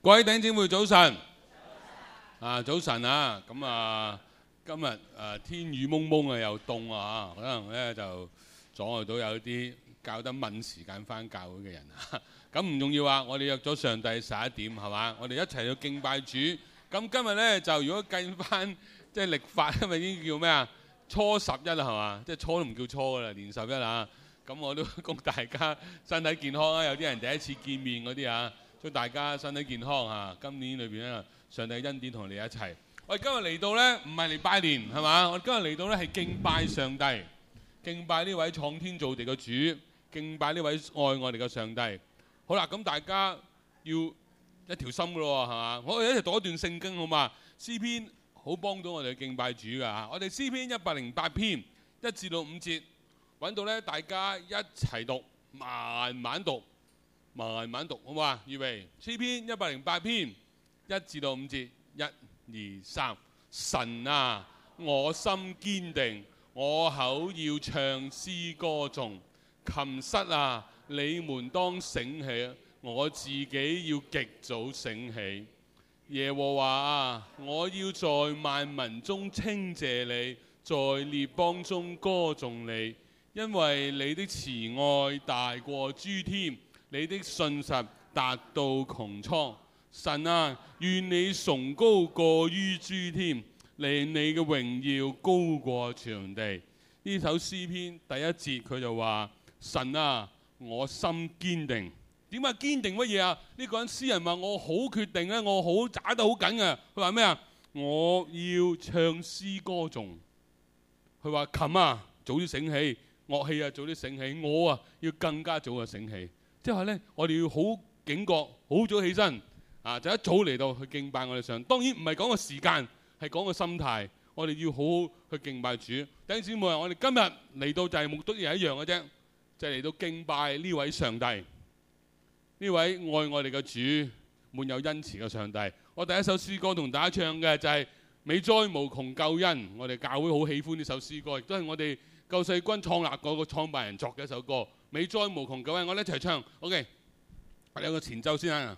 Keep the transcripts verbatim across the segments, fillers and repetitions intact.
各位弟兄姊妹早晨，啊早晨啊，咁啊今日誒、啊、天雨蒙蒙啊又凍啊，可能咧就阻礙到有啲教得敏時間翻教會嘅人啊。咁唔重要啊，我哋約咗上帝十一點係嘛，我哋一齊去敬拜主。咁今日咧就如果計翻即係曆法，因為已經叫咩啊？初十一啦係嘛，即係初都唔叫初㗎啦，年十一啊。咁我都恭大家身體健康啊，有啲人第一次見面嗰啲啊。祝大家身體健康啊！今年裏邊咧，上帝恩典同你一齊。我哋今日嚟到咧，唔係嚟拜年係嘛？我哋今日嚟到咧係敬拜上帝，敬拜呢位創天造地嘅主，敬拜呢位愛我哋嘅上帝。好啦，咁大家要一條心㗎咯，係嘛？我哋一齊讀一段聖經好嘛？詩篇好幫到我哋敬拜主㗎嚇。我哋詩篇一百零八篇一至到五節揾到咧，大家一齊讀，慢慢讀。慢慢讀好嘛？預備詩篇一百零八篇一至到五節，一、二、三。神啊，我心堅定，我口要唱詩歌頌。琴瑟啊，你們當醒起，我自己要極早醒起。耶和華啊，我要在萬民中稱謝你，在列邦中歌頌你，因為你的慈愛大過諸天。你的信實達到穹蒼，神啊，願你崇高過於諸天，令你嘅榮耀高過全地。呢首詩篇第一節佢就話：神啊，我心堅定。點解堅定乜嘢啊？呢、這個人詩人話我好決定咧，我好抓得好緊嘅。佢話咩啊？我要唱詩歌頌。佢話琴啊，早啲醒起；樂器啊，早啲醒起。我啊，要更加早就醒起。即係話咧，我哋要好警覺，好早起身啊！就一早嚟到去敬拜我哋上。當然唔係講個時間，係講個心態。我哋要好好去敬拜主。弟兄姊妹，我哋今日嚟到就係目的係一樣嘅啫，就係嚟到敬拜呢位上帝，呢位愛我哋嘅主，滿有恩慈嘅上帝。我第一首詩歌同大家唱嘅就係《美哉無窮救恩》。我哋教會好喜歡呢首詩歌，亦都係我哋救世軍創立嗰個創辦人作嘅一首歌。美哉無窮救恩，我哋一齊唱。OK， 我哋有個前奏先啊。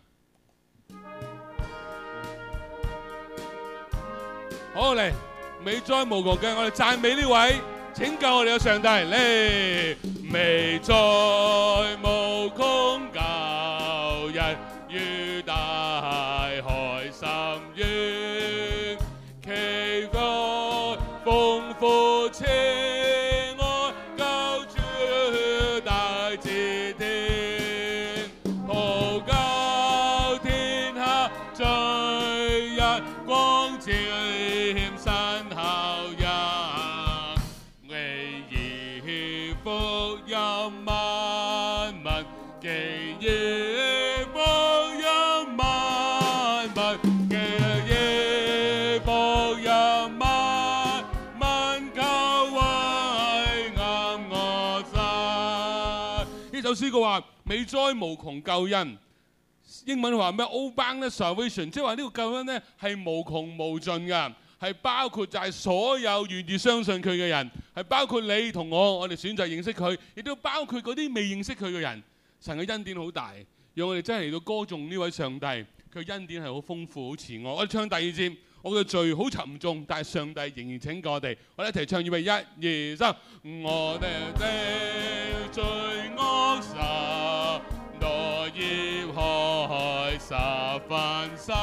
好嚟，美哉無窮救恩，我哋讚美呢位拯救我哋嘅上帝。嚟，美哉無窮救恩，於大海深淵，其國豐富慈愛，救主大至天，普救天下罪人，光照險身後人，為義福音萬民，既義福音萬民，既義福音萬民，救惠暗我心。呢首詩歌話：美哉無窮救恩。英文話咩 ？All boundless salvation， 即係話呢個救恩咧係無窮無盡嘅，係包括就係所有願意相信佢嘅人，係包括你同我，我哋選擇認識佢，亦都包括嗰啲未認識佢嘅人。神嘅恩典好大，讓我哋真係嚟到歌頌呢位上帝，佢恩典係好豐富、好慈愛。我哋唱第二節，我嘅罪好沉重，但係上帝仍然拯救我哋。我哋一齊唱，預備一、二、三，我哋的罪惡實多孽害十分深，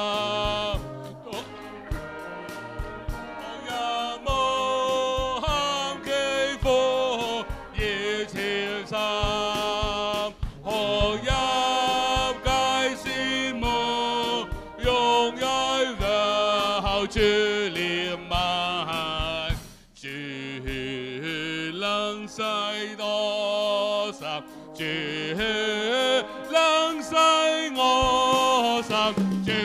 我無憾肌膚已超深，何入界線無用愛的後主憐憫，主能洗多深，主能洗我心，主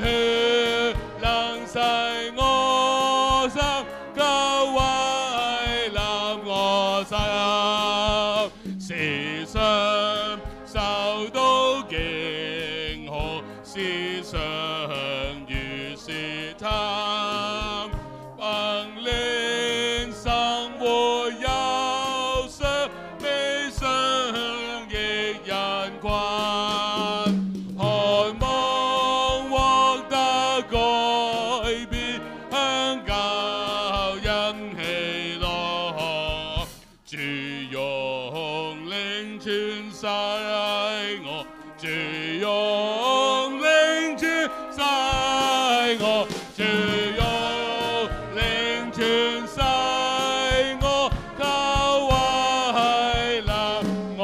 能洗我心，救惠臨我心。時常受到驚恐，時常遇試探，崩令生活憂傷，悲傷亦人群。 我，主用靈全世我，求為立我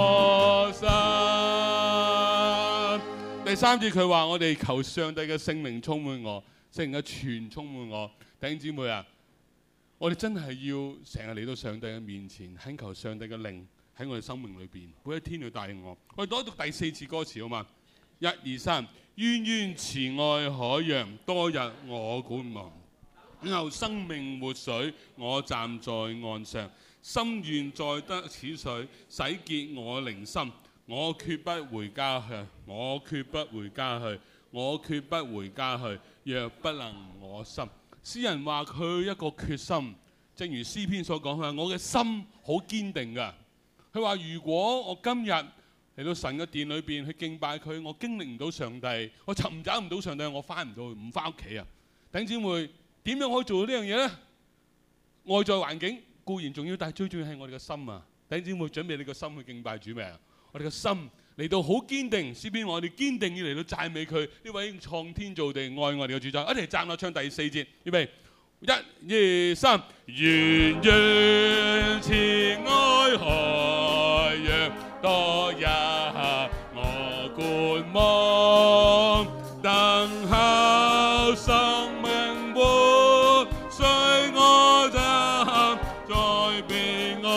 心。第三節佢話：我哋求上帝嘅聖靈充滿我，聖靈嘅全充滿我。弟兄姊妹啊，我哋真係要成日嚟到上帝嘅面前，懇求上帝嘅靈喺我哋生命裏邊，每一天要帶領我。我哋讀一讀第四節歌詞好嘛？一二三，淵淵慈愛海洋，多日我觀望，有生命活水，我站在岸上，心願再得此水，洗潔我靈心。我決不回家去，我決不回家去，我決不回家去。若不能我心，詩人話佢一個決心，正如詩篇所講，佢話我嘅心好堅定㗎。佢話如果我今日嚟到神嘅殿裏邊去敬拜佢，我經歷唔到上帝，我尋找唔到上帝，我翻唔到去，唔翻屋企啊！弟兄姊妹，點樣可以做到呢樣嘢呢？外在環境固然重要，但係最重要係我哋嘅心啊！弟兄姊妹，準備你個心去敬拜主未啊？我哋嘅心嚟到好堅定，詩篇我哋堅定要嚟到讚美佢呢位創天造地愛我哋嘅主宰。一齊站落唱第四節，預備，一、二、三，源源慈愛海洋，多日我觀望，等候生命活水，我站在彼岸。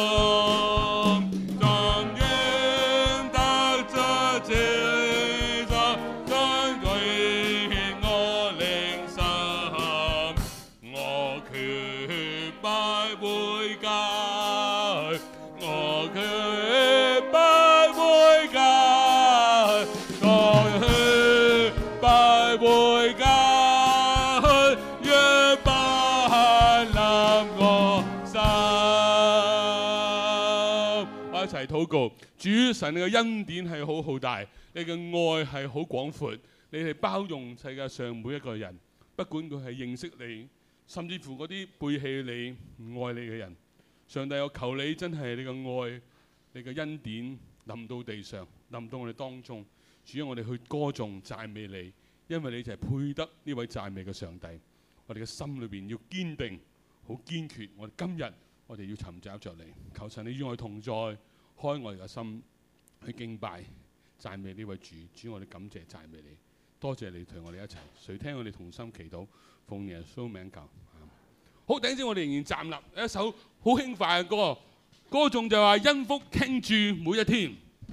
禱告，主神你嘅恩典係好浩大，你嘅愛係好廣闊，你係包容世界上每一個人，不管佢係認識你，甚至乎嗰啲背棄你、唔愛你嘅人。上帝，我求你真係你嘅愛、你嘅恩典臨到地上，臨到我哋當中。主，我哋去歌頌讚美你，因為你就係配得呢位讚美嘅上帝。我哋嘅心裏邊要堅定，好堅決。我哋今日我哋要尋找着你，求神你與我同在。開我哋嘅心去敬拜讚美呢位主，主我哋感謝讚美你，多謝你同我哋一齊。誰聽我哋同心祈禱，奉耶穌名求。好，等陣我哋仍然站立，一首好輕快嘅歌，歌頌就話恩福傾注每一天。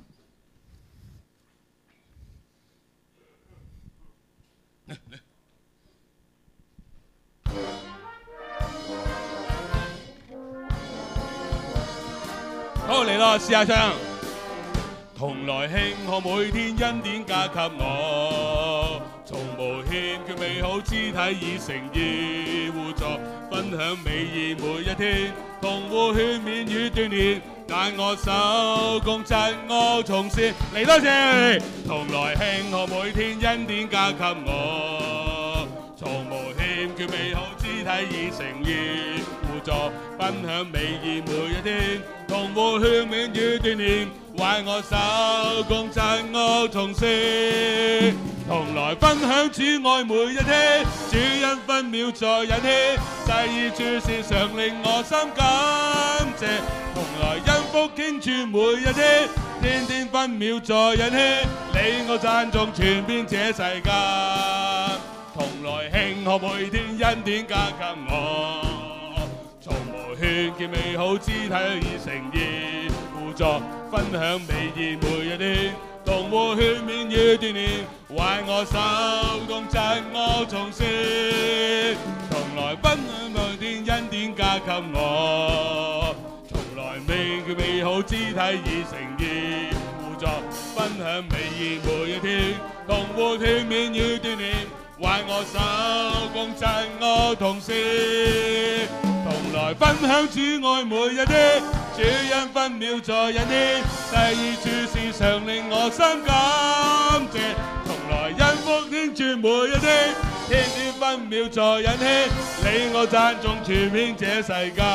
好嚟咯，試下唱。同來慶賀每天恩典加給我，從無欠缺美好肢體以誠意互助，分享美意每一天，同互勸勉與鍛鍊，但我手工真我從事。嚟多謝，同來慶賀每天恩典加給我，從無欠缺美好肢體以誠意互助，分享美意每一天，同互勸勉與鍛鍊，為我手工真我從事，同來分享主愛每一天，主恩分秒在引起，細意處事常令我心感謝，同來恩福傾注每一天，天天分秒在引起，你我讚頌傳遍這世界，同來慶賀每天恩典加給我，從無勸見美好肢體以誠意互助，分享美意每一天，同互勸勉與鍛鍊，為我手工真我從事，從來分享每天恩典加給我，從來未叫美好肢體以誠意互助，分享美意每一天，同互勸勉與鍛鍊，為我手工真我同事，同來分享主愛每一天，主恩分秒在引起，細意處事常令我心感謝，從來恩福傾注每一天，天天分秒在引起，你我讚頌傳遍這世界，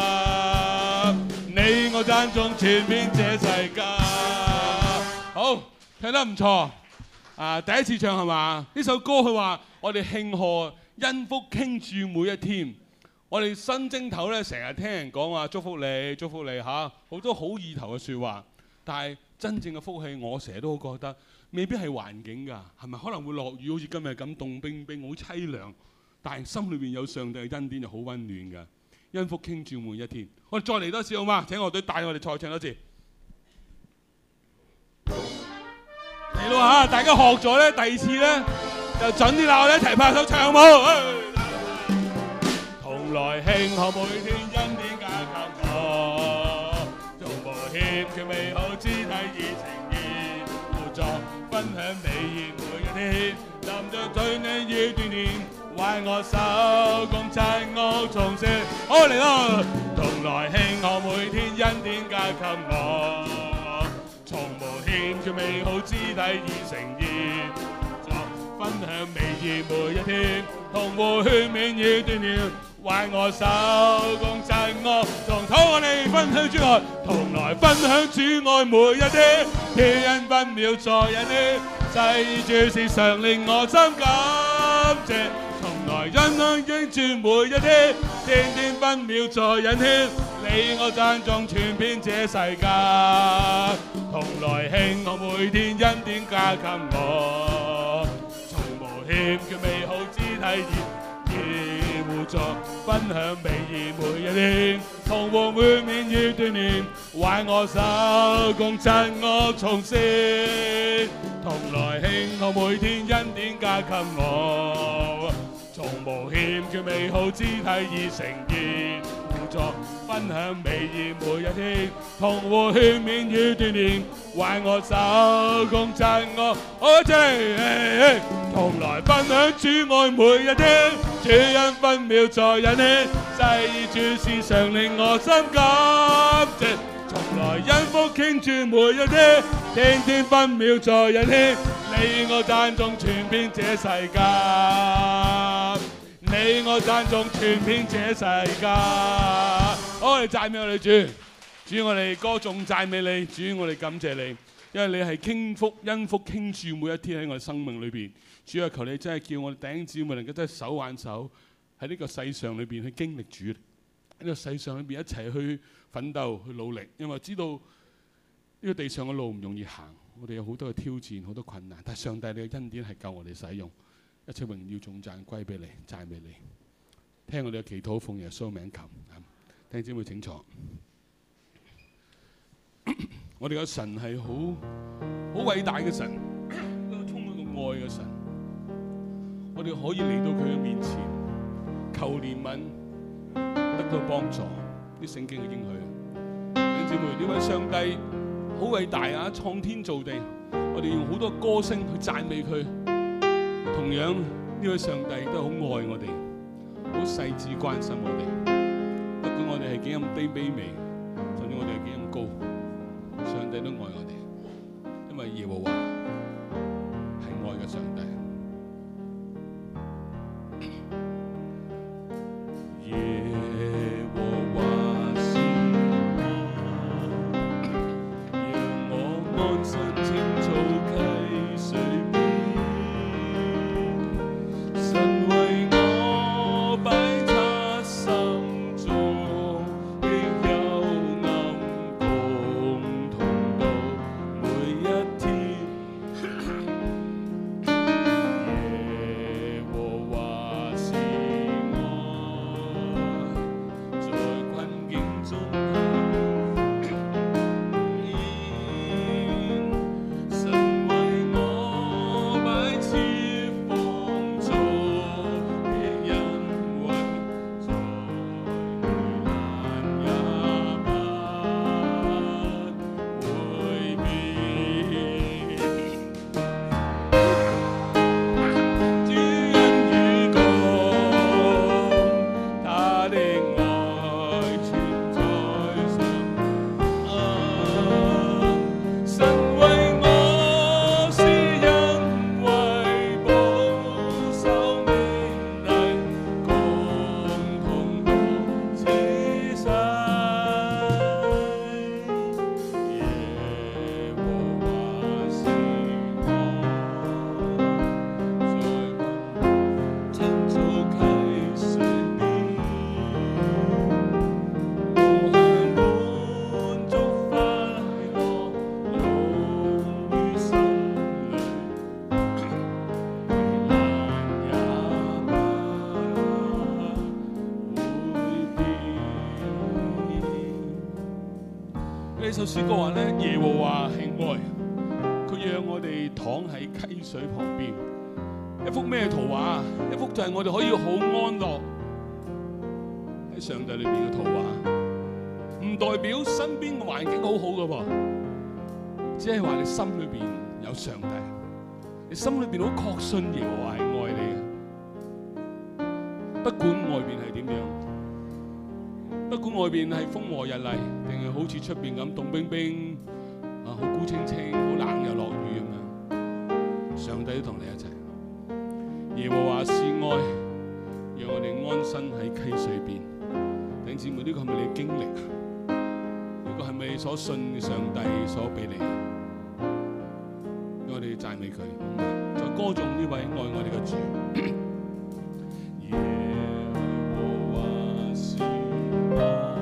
你我讚頌傳遍這世界。好，聽得唔錯。 啊，第一次唱係嘛？呢首歌佢話我哋慶賀恩福傾注每一天。我哋新正頭咧成日聽人講話祝福你，祝福你嚇，好多好意頭嘅説話。但係真正嘅福氣，我成日都覺得未必係環境㗎，係咪可能會落雨，好似今日咁凍冰冰，好凄涼。但係心裏邊有上帝嘅恩典就好溫暖㗎。恩福傾注每一天。我哋再嚟多次好嗎？請樂隊帶我哋再唱多次。嚟咯嚇！大家學咗咧，第二次咧就準啲啦，我哋一齊拍手唱好冇？同來慶賀每天恩典加給我，從無欠缺美好肢體以情意互助，分享美意每一天，站着對你已鍛鍊，挽我手共齊樂從事。好嚟咯！同來慶賀每天恩典加給我。從無欠缺美好肢體以誠意，分享美意每一天，同互勸勉與鍛鍊，挽我手共齊樂，同討我哋分享主愛，同來分享主愛每一天，天恩分秒在人天，世主是常令我心感謝，從來恩恩傾注每一天，天天分秒在人天，你我讚頌傳遍這世界。同來慶賀每天恩典加給我，從無欠缺美好肢體以互助，分享美意每一天，同互勸勉與鍛鍊，挽我手共振我從事。同來慶賀每天恩典加給我，從無欠缺美好肢體以誠意互助，分享美意每一天，同互勸勉與鍛鍊，挽我手共振我。好，一齊同來分享主愛每一天，主恩分秒在人天，世主時常令我心感謝，從來恩福傾注每一天，天天分秒在人天，你我讚頌傳遍這世界，你我讚頌傳遍這世界。好，我哋讚美我哋主，主我哋歌頌讚美你，主我哋感謝你，因為你係傾福恩福傾注每一天喺我哋生命裏邊。主啊，求你真係叫我哋弟兄姊妹能夠真係手挽手喺呢個世上裏邊去經歷主，喺呢個世上裏邊一齊去奮鬥去努力，因為知道呢個地上嘅路唔容易行，我哋有好多嘅挑戰，好多困難，但係上帝你嘅恩典係夠我哋使用，一切榮耀頌讚歸俾你，讚美你，聽我哋嘅祈禱，奉耶穌名求。弟兄姊妹請坐。我哋嘅神係好好偉大嘅神，一個充滿個愛嘅神。我哋可以嚟到佢嘅面前，求憐憫，得到幫助。啲聖經嘅應許，弟兄姊妹，呢位上帝好偉大啊！創天造地，我哋用好多歌聲去讚美佢。同樣呢位上帝都好愛我哋，好細緻關心我哋。不管我哋係幾咁卑卑微，甚至我哋係幾咁高，上帝都愛我哋，因為耶和華係愛嘅上帝。耶和華是我，讓我安身青草溪水邊，神為我擺設心中的幽暗，共同度每一天。 首詩歌話咧，耶和華係愛，佢讓我哋躺喺溪水旁邊。一幅咩圖畫？一幅就係我哋可以好安樂喺上帝裏邊嘅圖畫，唔代表身邊嘅環境好好嘅噃，只係話你心裏邊有上帝，你心裏邊好確信耶和華係愛你嘅，不管外邊係點樣，不管外邊係風和日麗，定係好似出邊咁凍冰冰啊，好孤清清，好冷又落雨咁樣，上帝都同你一齊。耶和華是愛，讓我哋安身喺溪水邊。弟兄姊妹，呢個係咪你嘅經歷啊？呢個係咪你所信嘅上帝所俾你？我哋讚美佢，再歌頌呢位愛我哋嘅主。耶和華是愛。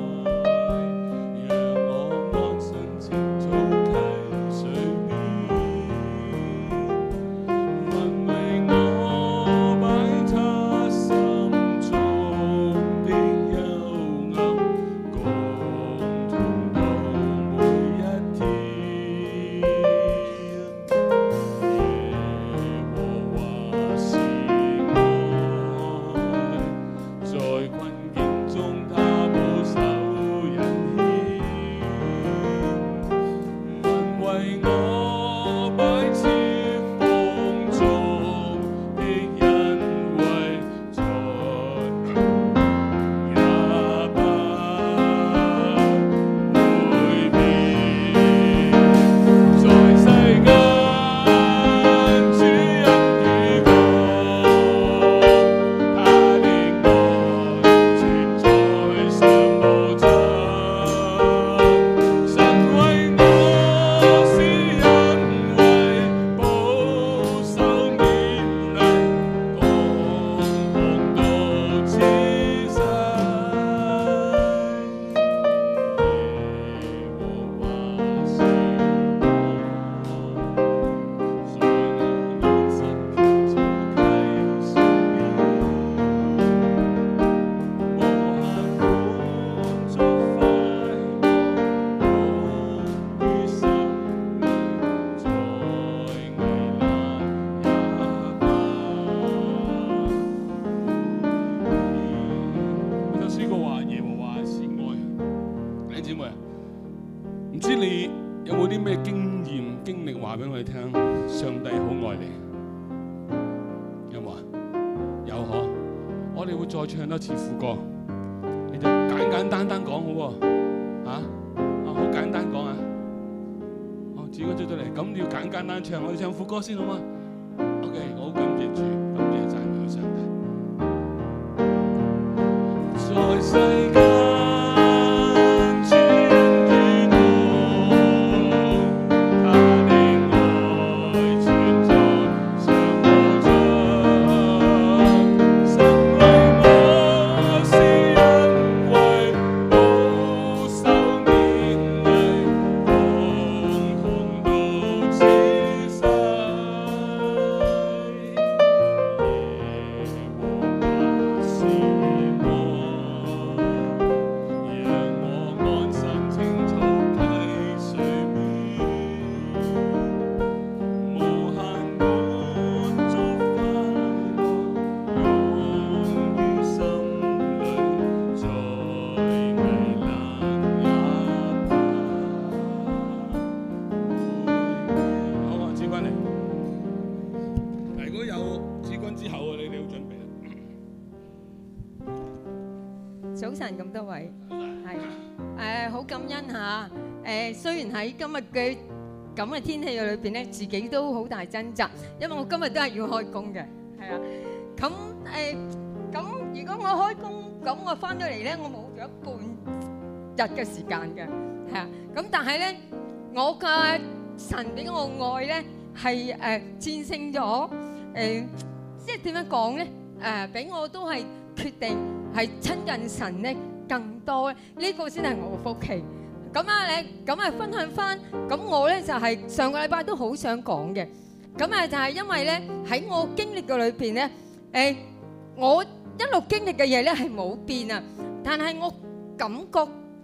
唔知你有冇啲咩經驗經歷話俾我哋聽？上帝好愛你，有冇啊？有嗬！我哋會再唱多次副歌，你就簡簡單單講好喎，嚇啊！好簡單講啊！哦，子君出咗嚟，咁你要簡簡單唱，我哋唱副歌先好嗎 ？OK， 我好感謝主，感謝讚美上帝，在世間。 早晨咁多位，係誒好感恩嚇誒。雖然喺今日嘅咁嘅天氣嘅裏邊咧，自己都好大掙扎，因為我今日都係要開工嘅，係啊。咁誒咁，如果我開工，咁我翻咗嚟咧，我冇咗一半日嘅時間嘅，係啊。咁但係咧，我嘅神俾我愛咧係誒戰勝咗誒，即係點樣講咧？誒俾我都係決定係親近神咧更多咧，呢個先係我嘅福氣。咁啊，你咁啊分享翻，咁我咧就係上個禮拜都好想講嘅。咁啊就係因為咧喺我經歷嘅裏邊咧，誒我一路經歷嘅嘢咧係冇變啊，但係我感覺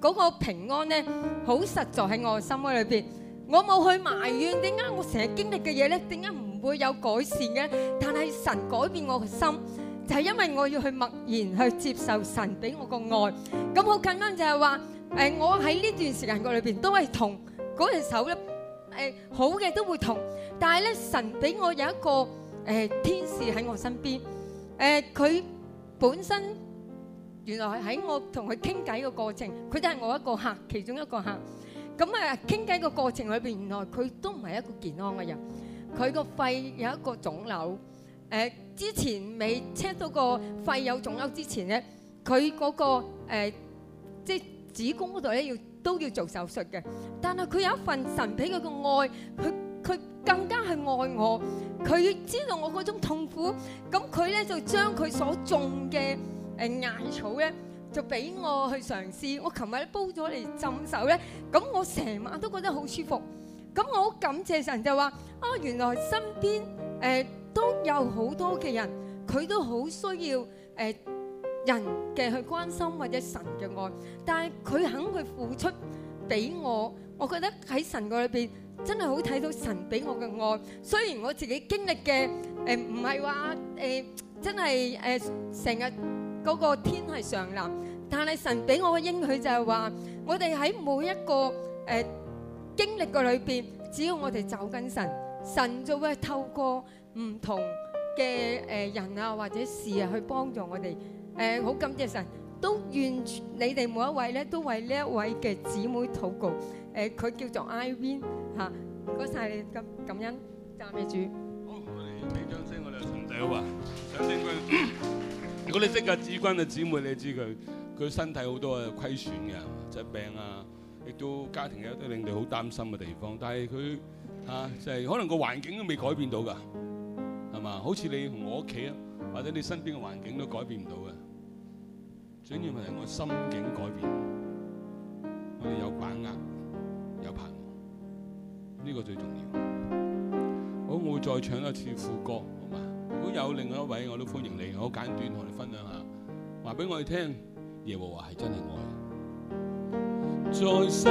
嗰個平安咧，好實在喺我心裏邊。我冇去埋怨點解我成日經歷嘅嘢咧，點解唔會有改善嘅？但係神改變我嘅心，就係因為我要去默然去接受神俾我個愛。咁好簡單就係話，誒我喺呢段時間個裏邊都係痛，嗰隻手咧誒好嘅都會痛，但係咧神俾我有一個誒天使喺我身邊，誒佢本身原來喺我同佢傾偈嘅過程，佢都係我一個客，其中一個客。咁啊，傾偈個過程裏邊，原來佢都唔係一個健康嘅人，佢個肺有一個腫瘤。誒，之前未 check 到個肺有腫瘤之前咧，佢嗰個誒即係子宮嗰度咧要都要做手術嘅。但係佢有一份神俾佢嘅愛，佢佢更加係愛我，佢知道我嗰種痛苦，咁佢咧就將佢所種嘅誒艾草咧，就俾我去嘗試。我琴日咧煲咗嚟浸手咧，咁我成晚都覺得好舒服。咁我好感謝神就話啊，原來身邊誒都有好多嘅人，佢都好需要誒人嘅去關心或者神嘅愛，但係佢肯去付出俾我。我覺得喺神個裏邊真係好睇到神俾我嘅愛。雖然我自己經歷嘅誒唔係話誒真係誒成日嗰個天係上藍，但係神俾我嘅應許就係話，我哋喺每一個誒經歷嘅裏邊，只要我哋走緊神，神就會透過唔同嘅誒人啊或者事啊去幫助我哋。誒好感謝神，都願你哋每一位咧都為呢一位嘅姊妹禱告。誒佢叫做 Irene 嚇，唔該曬你感感恩，讚美主。 好，我哋俾掌聲，我哋順仔好啊，掌聲佢。如果你識嘅子君嘅姊妹，你知佢佢身體好多嘅虧損嘅疾病啊，亦都家庭有啲令你好擔心嘅地方。但係佢啊，就係可能個環境都未改變到㗎，係嘛？好似你同我屋企啊，或者你身邊嘅環境都改變唔到嘅。最緊要係我心境改變，我哋有把握，有盼望，呢個最重要。好，我會再唱一次副歌，好嘛？如果有另外一位，我都歡迎你。我簡短同你分享下，話俾我哋聽，耶和華係真係愛。在世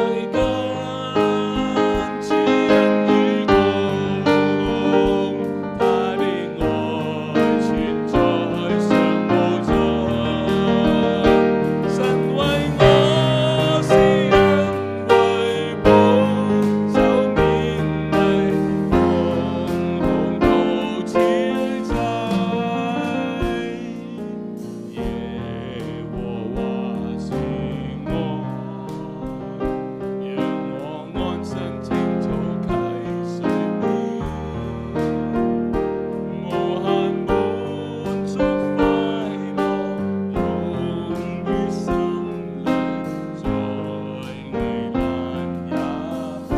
間，主恩與共，他的愛存在常無盡。神為我施恩惠保，受勉勵，共同到此際。耶和華是愛，讓我安身青草溪水邊，無限滿足快樂，融於心裏，再危難也不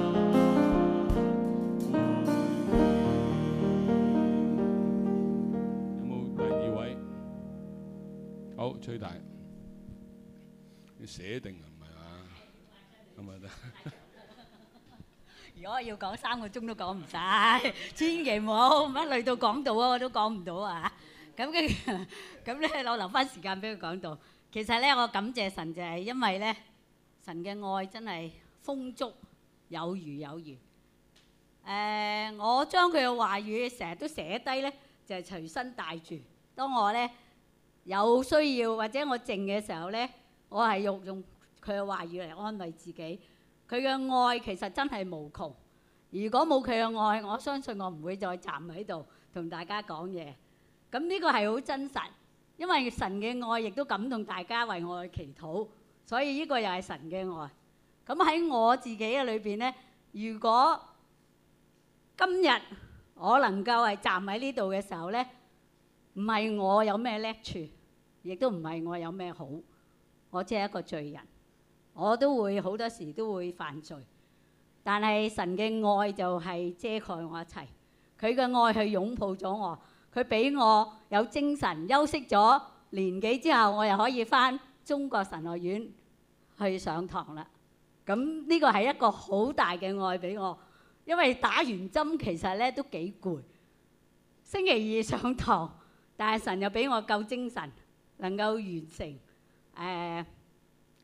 會。有冇第二位？好，崔大，你寫定啊？唔係嘛？咁啊得。 如果我要講三個鐘都講唔晒，千祈唔好乜累到講道啊，我都講唔到啊！咁跟住咁咧，我留翻時間俾佢講道。其實咧，我感謝神就係因為咧，神嘅愛真係豐足有餘有餘。誒，我將佢嘅話語成日都寫低咧，就係隨身帶住。當我咧有需要或者我靜嘅時候咧，我係用用佢嘅話語嚟安慰自己。佢嘅愛其實真係無窮。如果冇佢嘅愛，我相信我唔會再站喺度同大家講嘢。咁呢個係好真實，因為神嘅愛亦都感動大家為我去祈禱，所以呢個又係神嘅愛。咁喺我自己嘅裏邊呢，如果今日我能夠係站喺呢度嘅時候呢，唔係我有咩叻處，亦都唔係我有咩好，我只係一個罪人。我都會好多時都會犯罪，但係神嘅愛就係遮蓋我一切。佢嘅愛去擁抱咗我，佢俾我有精神。休息咗年幾之後，我又可以返中國神學院去上堂啦。咁呢個係一個好大嘅愛俾我，因為打完針其實咧都幾攰。星期二上堂，但係神又俾我夠精神，能夠完成誒。呃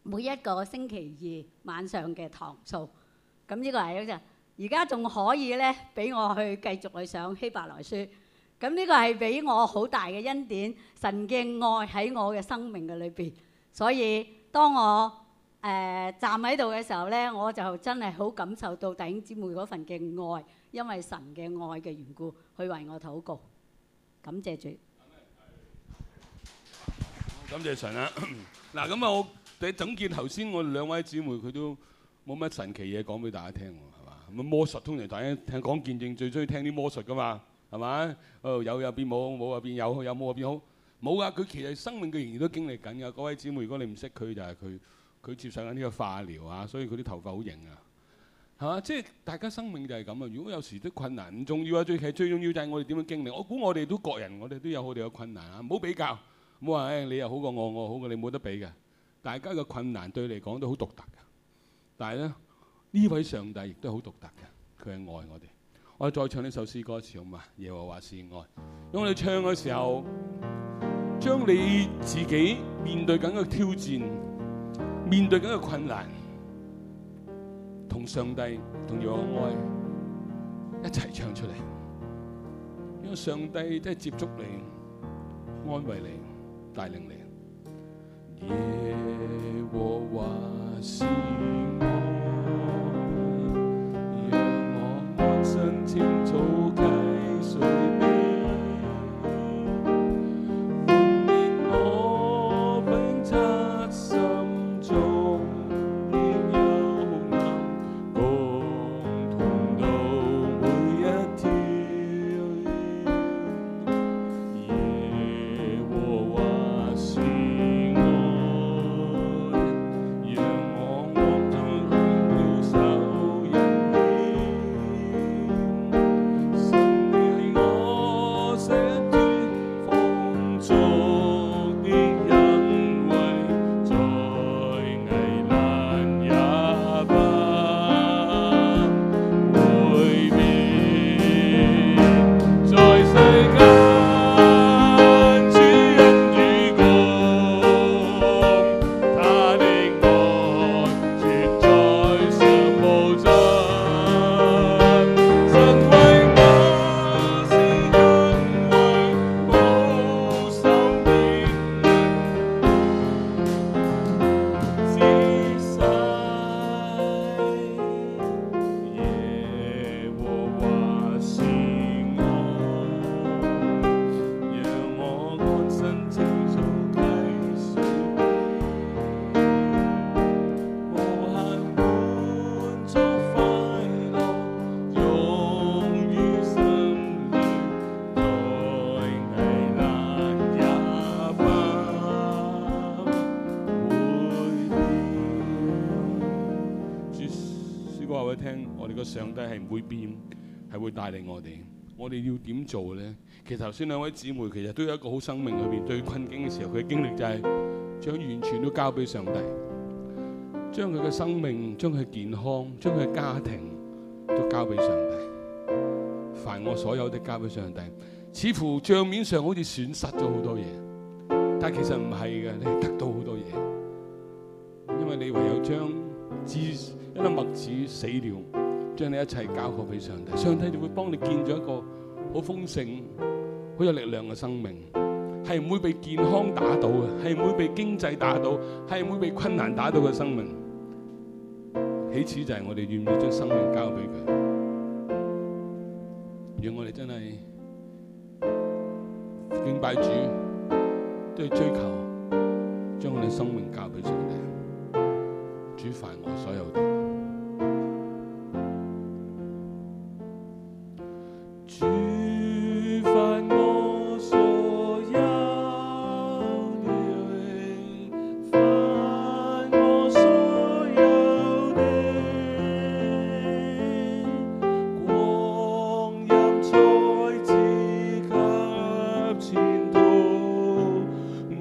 每一個星期二晚上嘅堂數。咁呢個係一隻，而家仲可以咧俾我去繼續去上希伯來書。咁呢個係俾我好大嘅恩典，神嘅愛喺我嘅生命嘅裏邊。所以當我誒、呃、站喺度嘅時候咧，我就真係好感受到弟兄姊妹嗰份嘅愛，因為神嘅愛嘅緣故，去為我禱告。感謝主。 感謝神啊！嗱，咁啊，我哋總結頭先我哋兩位姊妹佢都冇乜神奇嘢講俾大家聽喎，係嘛？咁魔術通常大家聽講見證最中意聽啲魔術噶嘛，係嘛？哦，有又變冇，冇又變有，有冇又變好，冇啊！佢其實生命嘅仍然都經歷緊㗎。各位姊妹，如果你唔識佢，就係佢佢接受緊呢個化療啊，所以佢啲頭髮好型啊，係嘛？即係大家生命就係咁啊！如果有時啲困難唔重要啊，最其實最重要就係我哋點樣經歷。我估我哋都各人，我哋都有我哋嘅困難啊，唔好比較，唔好話誒你又好過我，我好過你，冇得比嘅。大家嘅困難對你嚟講都好獨特嘅，但係咧呢位上帝亦都好獨特嘅，佢係愛我哋。我哋再唱呢首詩歌一次好嘛？耶和華是愛。當我哋唱嘅時候，將你自己面對緊嘅挑戰、面對緊嘅困難，同上帝同耶和華愛一齊唱出嚟，因為上帝真係接觸你、安慰你、帶領你。耶和華是愛，讓我安身青草溪水邊，喚令我秉察心中應有能，共同到每一天。耶和華是上帝係唔會變，係會帶領我哋。我哋要點做咧？其實頭先兩位姊妹其實都有一個好生命裏邊最困境嘅時候，佢嘅經歷就係將完全都交俾上帝，將佢嘅生命、將佢健康、將佢嘅家庭都交俾上帝。凡我所有的交俾上帝，似乎帳面上好似損失咗好多嘢，但係其實唔係嘅，你係得到好多嘢，因為你唯有將枝一粒麥子死了。將你一切交過俾上帝，上帝就會幫你建咗一個好豐盛、好有力量嘅生命，係唔會被健康打倒嘅，係唔會被經濟打倒，係唔會被困難打倒嘅生命。起始就係我哋願意將生命交俾佢，讓我哋真係敬拜主，都係追求將我哋生命交俾上帝，主凡我所有的。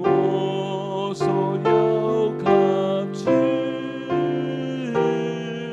我所有給主。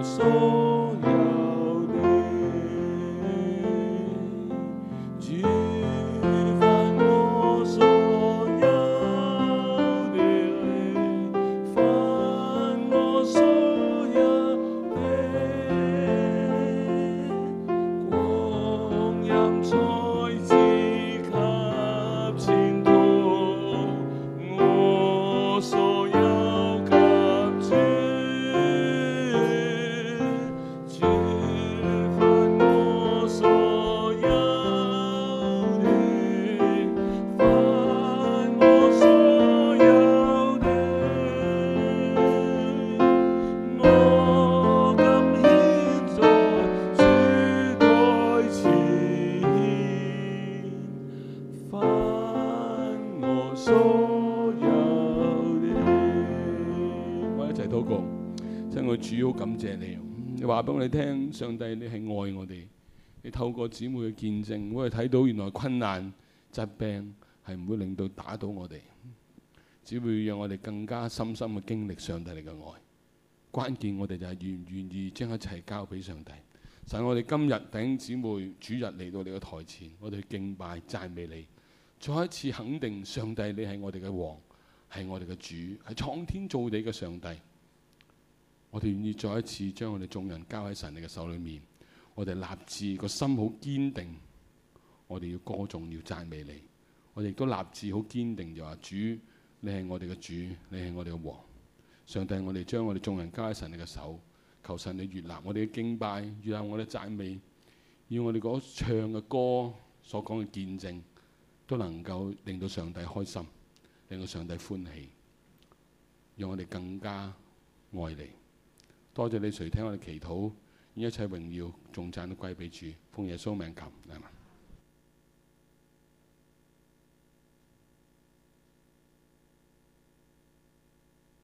主，好感謝你，你話俾我哋聽，上帝你係愛我哋，你透過姊妹嘅見證，我哋睇到原來困難疾病係唔會令到打倒我哋，只會讓我哋更加深深嘅經歷上帝你嘅愛。關鍵我哋就係願唔願意將一切交俾上帝。神，我哋今日弟兄姊妹主日嚟到你嘅台前，我哋敬拜讚美你，再一次肯定上帝你係我哋嘅王，係我哋嘅主，係創天造地嘅上帝。我哋願意再一次將我哋眾人交喺神你嘅手裏面，我哋立志個心好堅定，我哋要歌頌要讚美你，我哋亦都立志好堅定就話主，你係我哋嘅主，你係我哋嘅王。上帝，我哋將我哋眾人交喺神你嘅手，求神你悅納我哋嘅敬拜，悅納我哋嘅讚美，要我哋嗰唱嘅歌所講嘅見證都能夠令到上帝開心，令到上帝歡喜，讓我哋更加愛你。多謝你垂聽我哋祈禱，願一切榮耀頌讚都歸俾主，奉耶穌名求，阿們。